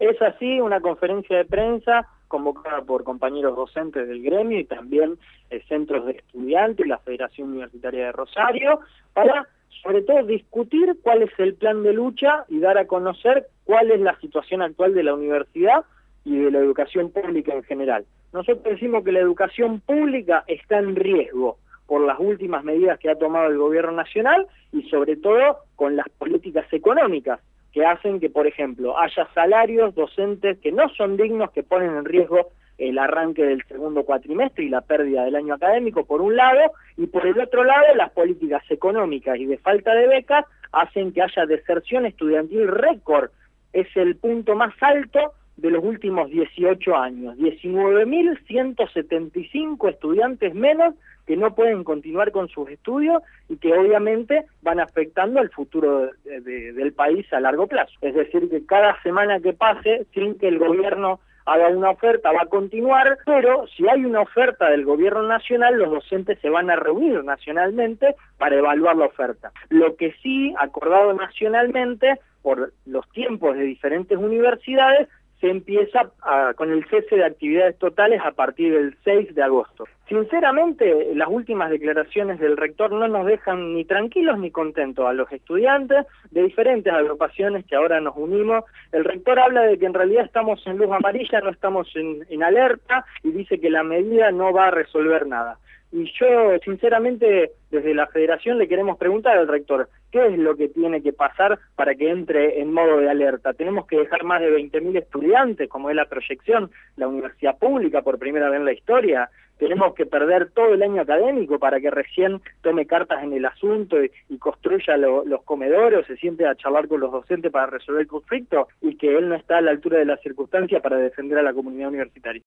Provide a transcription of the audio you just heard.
Es así, una conferencia de prensa convocada por compañeros docentes del gremio y también centros de estudiantes y la Federación Universitaria de Rosario, para sobre todo discutir cuál es el plan de lucha y dar a conocer cuál es la situación actual de la universidad y de la educación pública en general. Nosotros decimos que la educación pública está en riesgo por las últimas medidas que ha tomado el gobierno nacional y sobre todo con las políticas económicas que hacen que, por ejemplo, haya salarios docentes que no son dignos, que ponen en riesgo el arranque del segundo cuatrimestre y la pérdida del año académico, por un lado, y por el otro lado, las políticas económicas y de falta de becas hacen que haya deserción estudiantil récord. Es el punto más alto de los últimos 18 años, 19.175 estudiantes menos que no pueden continuar con sus estudios y que obviamente van afectando al futuro del país a largo plazo. Es decir, que cada semana que pase sin que el gobierno haga una oferta va a continuar, pero si hay una oferta del gobierno nacional, los docentes se van a reunir nacionalmente para evaluar la oferta. Lo que sí, acordado nacionalmente, por los tiempos de diferentes universidades, se empieza con el cese de actividades totales a partir del 6 de agosto. Sinceramente, las últimas declaraciones del rector no nos dejan ni tranquilos ni contentos a los estudiantes de diferentes agrupaciones que ahora nos unimos. El rector habla de que en realidad estamos en luz amarilla, no estamos en alerta, y dice que la medida no va a resolver nada. Y yo, sinceramente, desde la Federación le queremos preguntar al rector, ¿qué es lo que tiene que pasar para que entre en modo de alerta? ¿Tenemos que dejar más de 20.000 estudiantes, como es la proyección, la universidad pública por primera vez en la historia? ¿Tenemos que perder todo el año académico para que recién tome cartas en el asunto y construya los comedores, o se siente a charlar con los docentes para resolver el conflicto, y que él no está a la altura de la circunstancia para defender a la comunidad universitaria?